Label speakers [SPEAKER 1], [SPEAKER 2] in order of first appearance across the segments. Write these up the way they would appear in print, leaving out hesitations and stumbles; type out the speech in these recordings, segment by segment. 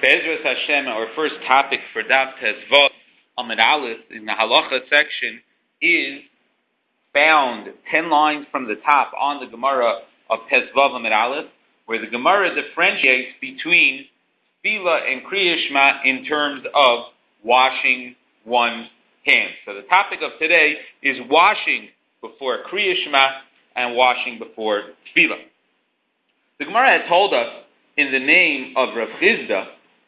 [SPEAKER 1] Be'ezras Hashem, our first topic for Daf Tezvot Amud Aleph in the Halacha section is found 10 lines from the top on the Gemara of Tezvot Amud Aleph, where the Gemara differentiates between Tefillah and Kriyas Shema in terms of washing one's hands. So the topic of today is washing before Kriyas Shema and washing before Tefillah. The Gemara had told us in the name of Rav Chizda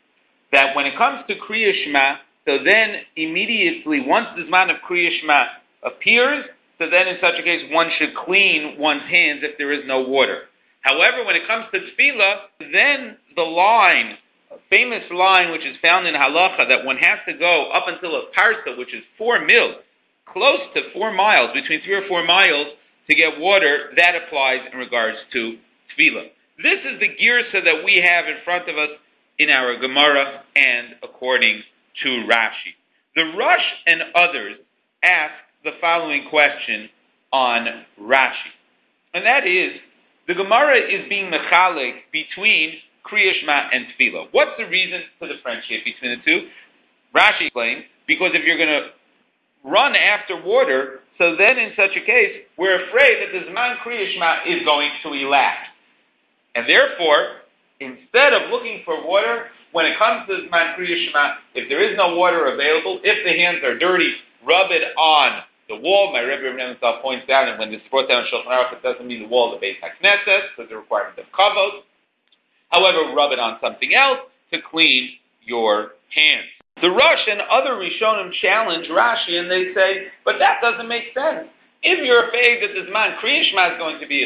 [SPEAKER 1] that when it comes to Kriyas Shema, so then immediately, once the Zman of Kriyas Shema appears, so then in such a case one should clean one's hands if there is no water. However, when it comes to Tefillah, then the line, a famous line which is found in Halacha, that one has to go up until a parsa, which is 4 mil, close to 4 miles, between 3 or 4 miles, to get water, that applies in regards to Tefillah. This is the girsa that we have in front of us in our Gemara and according to Rashi. The Rosh and others ask the following question on Rashi. And that is, the Gemara is being mechalek between Kriyas Shema and Tefillah. What's the reason to differentiate between the two? Rashi explains, because if you're going to run after water, so then in such a case, we're afraid that the Zman Kriyas Shema is going to elapse. And therefore, instead of looking for water, when it comes to Zman Kriyas Shema, if there is no water available, if the hands are dirty, rub it on the wall. My Rebbe himself points out, and when this is brought down in Shulchan Aruch, it doesn't mean the wall of the Beis HaKnesses, because the requirement of kavod. However, rub it on something else to clean your hands. The Rosh and other Rishonim challenge Rashi, and they say, but that doesn't make sense. If you're afraid that the Zman Kriyas Shema is going to be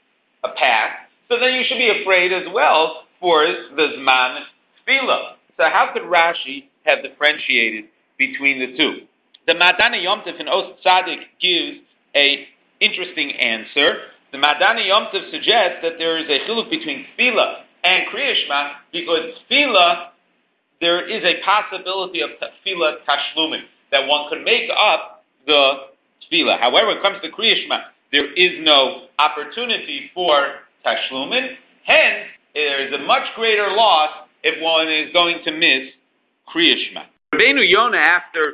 [SPEAKER 1] a path, so then you should be afraid as well for the Zman Tefillah. So how could Rashi have differentiated between the two? The Madana Yom Tov in Os Tzadik gives an interesting answer. The Madana Yom Tov suggests that there is a chiluk between Tefillah and Kriyas Shema, because Tefillah, there is a possibility of Tefillah Tashlumin, that one could make up the Tefillah. However, when it comes to Kriyas Shema, there is no opportunity for Tashlumin. Hence, there is a much greater loss if one is going to miss Kriyas Shema. Rabbeinu Yonah, after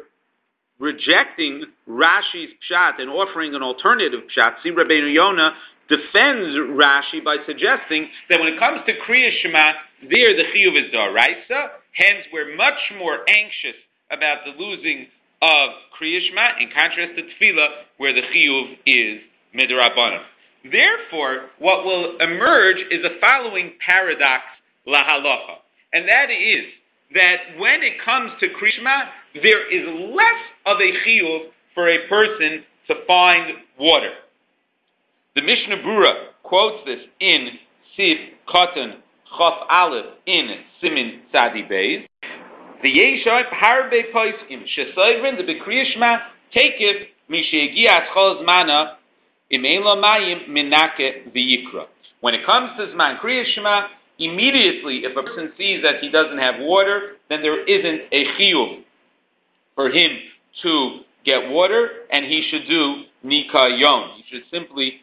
[SPEAKER 1] rejecting Rashi's pshat and offering an alternative pshat, see, Rabbeinu Yonah defends Rashi by suggesting that when it comes to Kriyas Shema, there the chiyuv is d'oraisa. Hence, we're much more anxious about the losing of Kriyas Shema in contrast to Tefillah, where the chiyuv is midrabanan. Therefore, what will emerge is the following paradox lahalacha, and that is that when it comes to Kriyas Shema, there is less of a chiyuv for a person to find water. The Mishnah Berurah quotes this in Sif Katan Chaf Aleph in Simin Tzadi Beis. The Yeshai Harbe Paiskim Shesayvin the Bekriyas Shema Takif Mishegia Atzchol Zmana Imela Mayim Minake V'Yikra. When it comes to Zman Kriyas Shema, immediately if a person sees that he doesn't have water, then there isn't a chiyuv for him to get water, and he should do nikayon. He should simply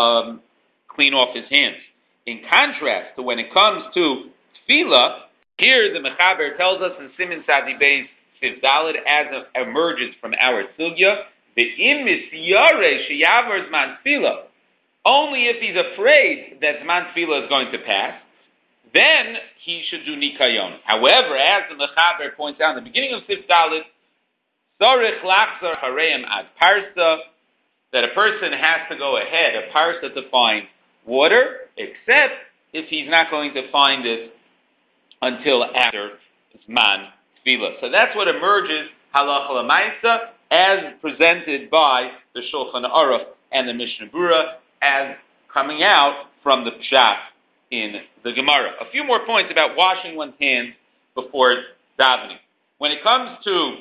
[SPEAKER 1] clean off his hands. In contrast to when it comes to Tefillah, here the Mechaber tells us in Simin Tzadi Beis Siv Daled, as emerges from our sugya, the imis yare sheyavar zman Tefillah. Only if he's afraid that zman Tefillah is going to pass, then he should do nikayon. However, as the Mechaber points out in the beginning of Siv Daled, sorich lachzar hareim ad parsa, that a person has to go ahead, a parsa, to find water, except if he's not going to find it until after Zman Tefillah. So that's what emerges halacha l'maisa, as presented by the Shulchan Aruch and the Mishnah Berurah, as coming out from the pshat in the Gemara. A few more points about washing one's hands before davening. When it comes to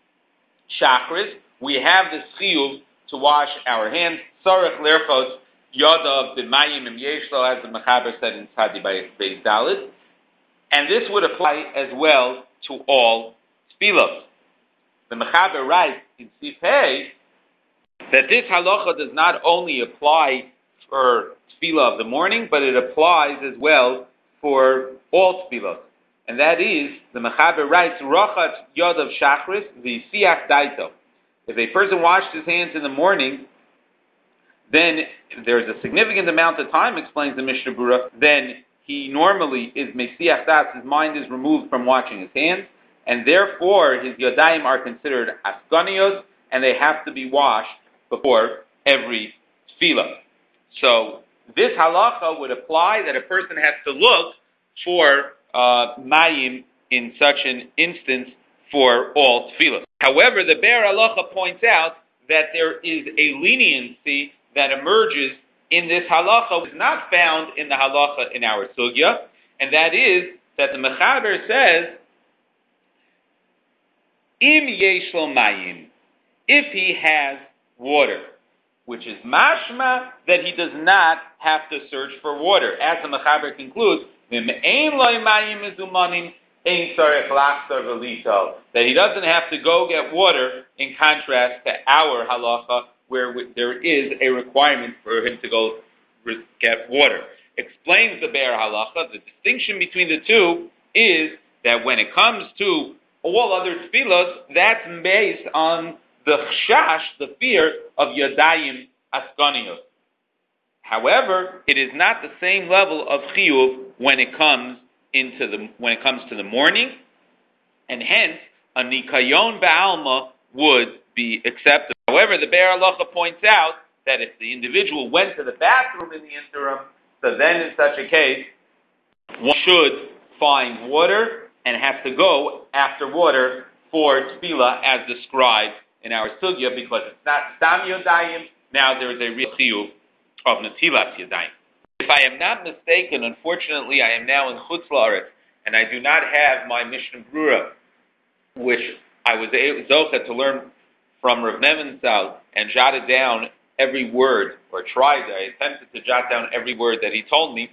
[SPEAKER 1] chakras, we have the chiyuv to wash our hands. Sarech lerchos yadav b'mayim im yeshlo, as the Mechaber said in Tzadi Beis Daled. And this would apply as well to all tefillos. The Mechaber writes in Sif Hey that this halacha does not only apply for tefillah of the morning, but it applies as well for all tefillos. and that is, the Mechaber writes, Rochat Yod of Shachris, the Siach Daito. If a person washed his hands in the morning, then there's a significant amount of time, explains the Mishnah Berurah, then he normally is Mesiach Das, his mind is removed from washing his hands, and therefore his Yodayim are considered Asganios, and they have to be washed before every tefillah. So this halacha would apply that a person has to look for mayim in such an instance for all tefillah. However, the Be'er Halacha points out that there is a leniency that emerges in this halacha, which is not found in the halacha in our sugya, and that is that the Mechaber says, Im yesh lo mayim, if he has water, which is mashma that he does not have to search for water. As the Mechaber concludes, that he doesn't have to go get water, in contrast to our halacha, where there is a requirement for him to go get water. Explains the Be'er Halacha, the distinction between the two is that when it comes to all other tefillos, that's based on the chash, the fear of Yadayim Asganios. However, it is not the same level of chiyuv when it comes to the morning, and hence a nikayon ba'alma would be accepted. However, the Be'er Halacha points out that if the individual went to the bathroom in the interim, so then in such a case, one should find water and have to go after water for tefillah as described in our sugya, because it's not stam yodayim, now there is a real chiyuv of netilas yodayim. If I am not mistaken, unfortunately, I am now in Chutz La'aretz, and I do not have my Mishnah Berurah, which I was zocheh to learn from Rav Nebenzahl and jotted down every word, or I attempted to jot down every word that he told me.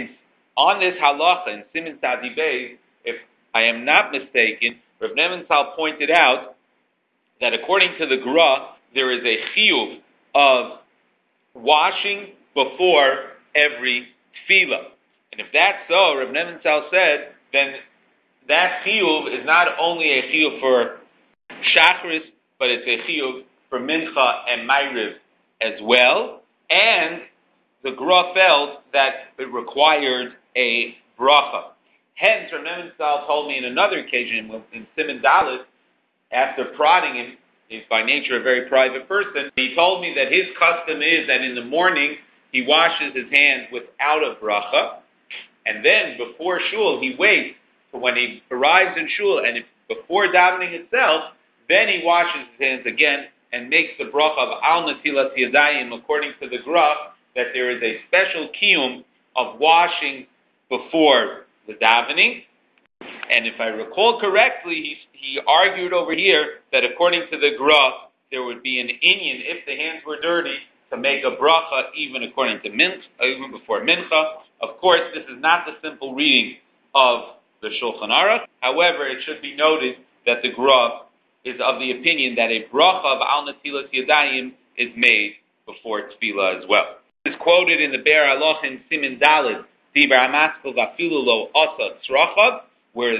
[SPEAKER 1] On this halacha, in Siman Tzadi Beis, if I am not mistaken, Rav Nebenzahl pointed out that according to the Gra, there is a chiyuv of washing before every tefillah. And if that's so, Rav Nebenzahl said, then that chiyuv is not only a chiyuv for Shachris, but it's a chiyuv for Mincha and Ma'ariv as well. And the Gra felt that it required a bracha. Hence, Rav Nebenzahl told me in another occasion, in Siman Dalet, after prodding him, he's by nature a very private person, he told me that his custom is that in the morning he washes his hands without a bracha, and then before shul he waits for when he arrives in shul, and before davening itself, then he washes his hands again and makes the bracha of al netilas yadayim, according to the Gra, that there is a special kiyum of washing before the davening. And if I recall correctly, he argued over here that according to the Gra, there would be an inyan, if the hands were dirty, to make a bracha even according to even before mincha. Of course, this is not the simple reading of the Shulchan Aruch. However, it should be noted that the Gra is of the opinion that a bracha of al netilas yadayim is made before tefillah as well. It is quoted in the Be'er Halacha in Siman Dalet, Dibar Hamaskil Vafilu Lo Asa Tzrachav, where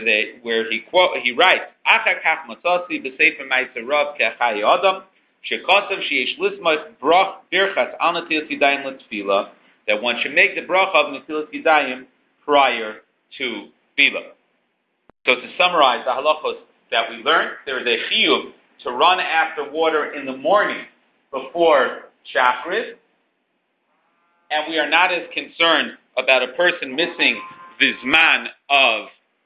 [SPEAKER 1] he writes, Achar Kach Matzasi B'Sefer Ma'aser Rav Ke'achai Adam, Shekosav Sheyesh Lismas Brach Birchas Al Netilas Yadayim L'Tefillah, that one should make the bracha of Netilas Yadayim prior to tefillah. So to summarize the halachos that we learned, there is a chiyuv to run after water in the morning before Shachris, and we are not as concerned about a person missing the zman of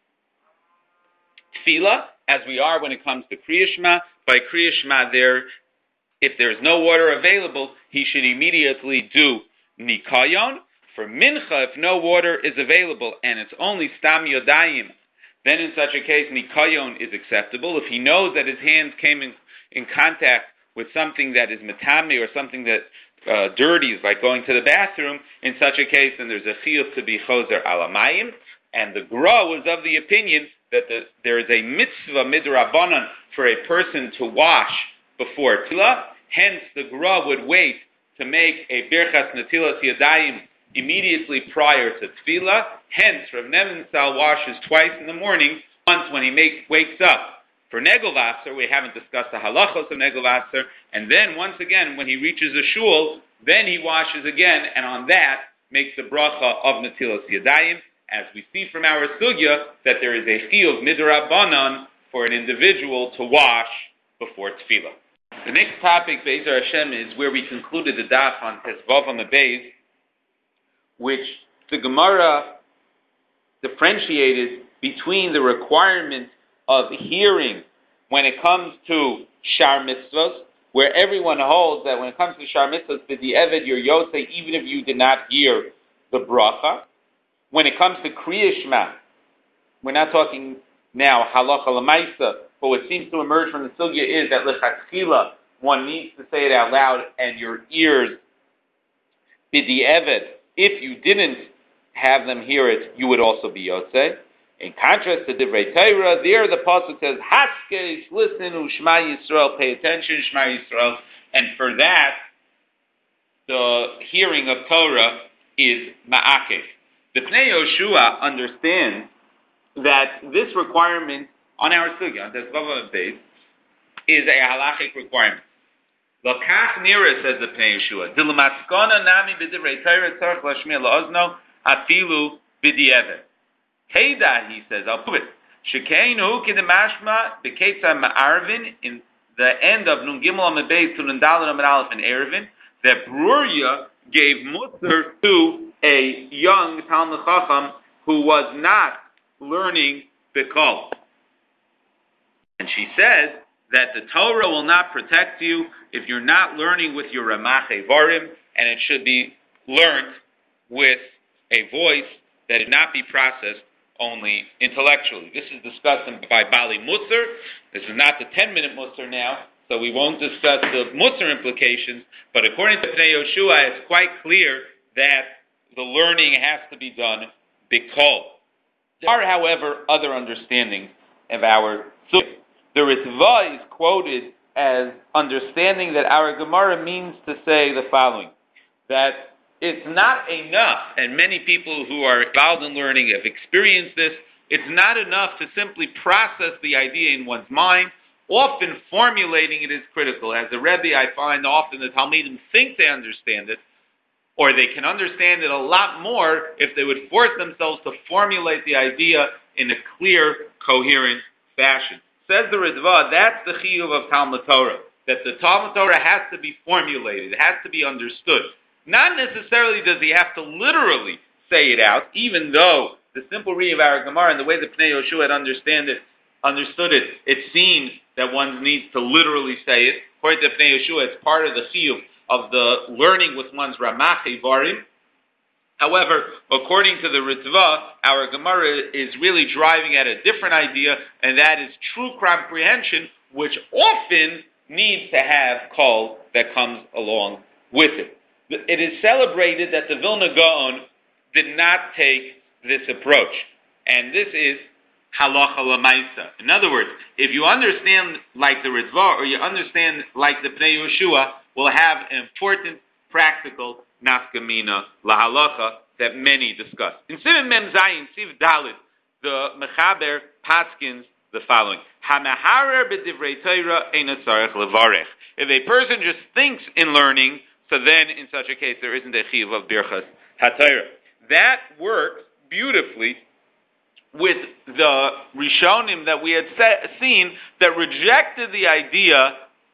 [SPEAKER 1] tefillah as we are when it comes to Kriya Shema. By Kriya Shema, if there is no water available, he should immediately do Nikayon. For Mincha, if no water is available and it's only Stam Yodayim, then in such a case, Nikayon is acceptable. If he knows that his hands came in contact with something that is Matami or something that dirty, is like going to the bathroom, in such a case, then there's a chiyuv to be Choser Alamayim. And the Gra was of the opinion that there is a mitzvah midrabanan for a person to wash before tefillah. Hence, the Gra would wait to make a birchas netilas yadayim immediately prior to tefillah. Hence, Rav Nebenzahl washes twice in the morning, once when he wakes up. For Negel Vaser, we haven't discussed the halachos of Negel Vaser, and then once again, when he reaches the shul, then he washes again, and on that makes the bracha of Netilas Yadayim, as we see from our sugya that there is a chiyuv midrabanan for an individual to wash before tefillah. The next topic, Be'ezer Hashem, is where we concluded the daf on Tesvav on the Beis, which the Gemara differentiated between the requirement of hearing when it comes to Shar Mitzvos, where everyone holds that when it comes to Shar Mitzvos, b'di'evid you're yosei, even if you did not hear the bracha. When it comes to Kriya Shema, we're not talking now halacha l'maisa, but what seems to emerge from the sugya is that l'chatchila, one needs to say it out loud, and your ears, b'di'evid, if you didn't have them hear it, you would also be yosei. In contrast to Divrei Torah, there the pasuk says, "Haskeish, listen, Shema Yisrael, pay attention, Shema Yisrael," and for that, the hearing of Torah is ma'akev. The Pnei Yoshua understands that this requirement on our sugya, on Tesvav Beis, is a halachic requirement. L'kach nira, says the Pnei Yoshua, "Dilamaskona nami b'divrei Torah tzarich lashmiya la'ozno afilu b'di'evet." Teda, he says, I'll prove it. Shekeinu kidemashma beketza ma'arvin, in the end of Nun Gimel Amud Beis to Nun Daled Amud Aleph in Eruvin, that Bruria gave mutter to a young Talmid Chacham who was not learning Bikol. And she says that the Torah will not protect you if you're not learning with your Ramach Evarim, and it should be learned with a voice that it not be processed only intellectually. This is discussed by Bali Musar. This is not the 10-minute Musar now, so we won't discuss the Musar implications, but according to Pnei Yoshua, it's quite clear that the learning has to be done bikol. There are, however, other understandings of our Sugya. The Ritva is quoted as understanding that our Gemara means to say the following, that it's not enough, and many people who are involved in learning have experienced this, it's not enough to simply process the idea in one's mind. Often formulating it is critical. As a Rebbe, I find often the Talmidim think they understand it, or they can understand it a lot more if they would force themselves to formulate the idea in a clear, coherent fashion. Says the Ritva, that's the chiyuv of Talmud Torah, that the Talmud Torah has to be formulated, it has to be understood. Not necessarily does he have to literally say it out, even though the simple reading of our Gemara and the way the Pnei Yoshua had understood it, it seems that one needs to literally say it. According to Pnei Yoshua, it's part of the chiyuv of the learning with one's Ramach Evarim. However, according to the Ritva, our Gemara is really driving at a different idea, and that is true comprehension, which often needs to have kol that comes along with it. It is celebrated that the Vilna Gaon did not take this approach, and this is halacha l'maisa. In other words, if you understand like the Ritva, or you understand like the Pnei Yoshua, will have an important practical nafkamina lahalacha that many discuss. In Siman Mem Zayin, Siv Dalit, the Mechaber paskins the following: Hamaharer b'divrei Torah eino tzarech levarech. If a person just thinks in learning, so then, in such a case, there isn't a chiyuv of birchas haTorah. That works beautifully with the Rishonim that we had seen that rejected the idea,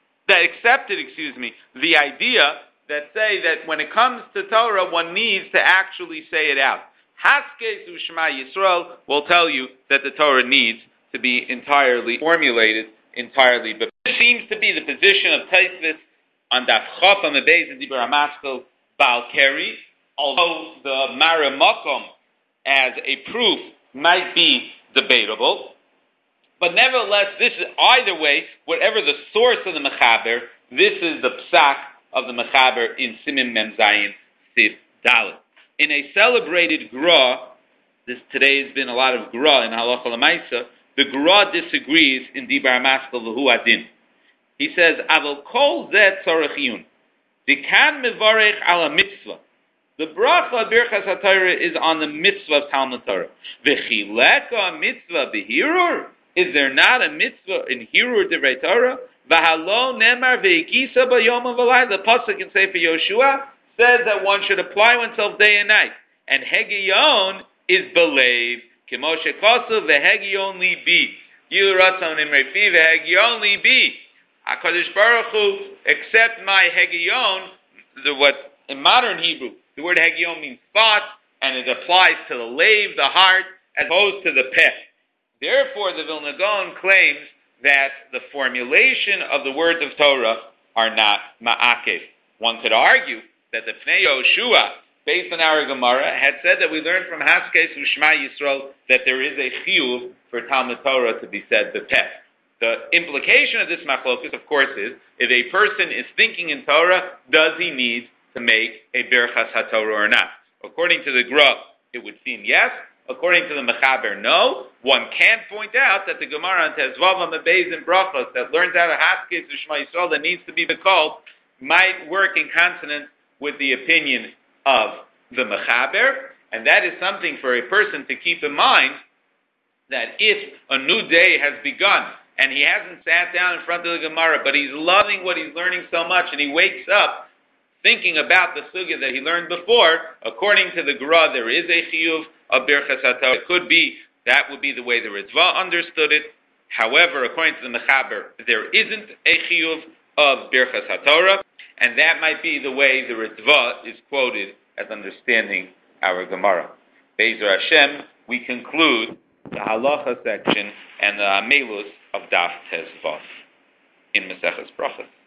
[SPEAKER 1] the idea that say that when it comes to Torah, one needs to actually say it out. Haskei Shema Yisrael will tell you that the Torah needs to be entirely formulated entirely. But this seems to be the position of Taisvis on Daf Chaf on the Beis and Dibur HaMaskal Baal Keri, although the Mara Makom as a proof might be debatable. But nevertheless, this is either way, whatever the source of the Mechaber, this is the psak of the Mechaber in Siman Mem Zayin Siv Dalet. In a celebrated Gra, today has been a lot of Gra in Halacha L'Maisa, the Gra disagrees in Dibur HaMaskal L'Hu Adin. He says, Aval kol zeh tzarech iyun. Dikan mevarech ala mitzvah. The bracha Birchas HaTorah is on the mitzvah of Talmud Torah. V'chileka mitzvah b'hirur? Is there not a mitzvah in Hirur Divrei Torah? V'halo nemar ve'ikisa b'yom v'alai. The pasuk in Sefer Yoshua says that one should apply oneself day and night. And Hegiyon is believed. Kemo shekosu v'Hegiyon libi. Yu ratzon imrei fi v'Hegiyon libi. HaKadosh Baruch Hu, accept my Hegiyon, what in modern Hebrew, the word Hegiyon means thought, and it applies to the lave, the heart, as opposed to the peh. Therefore, the Vilna Gaon claims that the formulation of the words of Torah are not ma'akev. One could argue that the Pnei Yoshua, based on our Gemara, had said that we learned from Haskes U'Shma Yisrael that there is a chiyuv for Talmud Torah to be said b'peh. The implication of this machlokus, of course, is if a person is thinking in Torah, does he need to make a Birchas HaTorah or not? According to the Gra, it would seem yes. According to the Mechaber, no. One can point out that the Gemara on Tezvav Mebez and Brachos that learns out of Haskes U'Shma Yisrael that needs to be called might work in consonance with the opinion of the Mechaber, and that is something for a person to keep in mind, that if a new day has begun and he hasn't sat down in front of the Gemara, but he's loving what he's learning so much, and he wakes up thinking about the sugya that he learned before, according to the Gra, there is a chiyuv of Birchas HaTorah. It could be, that would be the way the Ritva understood it. However, according to the Mechaber, there isn't a chiyuv of Birchas HaTorah, and that might be the way the Ritva is quoted as understanding our Gemara. Be'ezer Hashem, we conclude the halacha section and the amelus of Daf Tezvav in Maseches Brachos.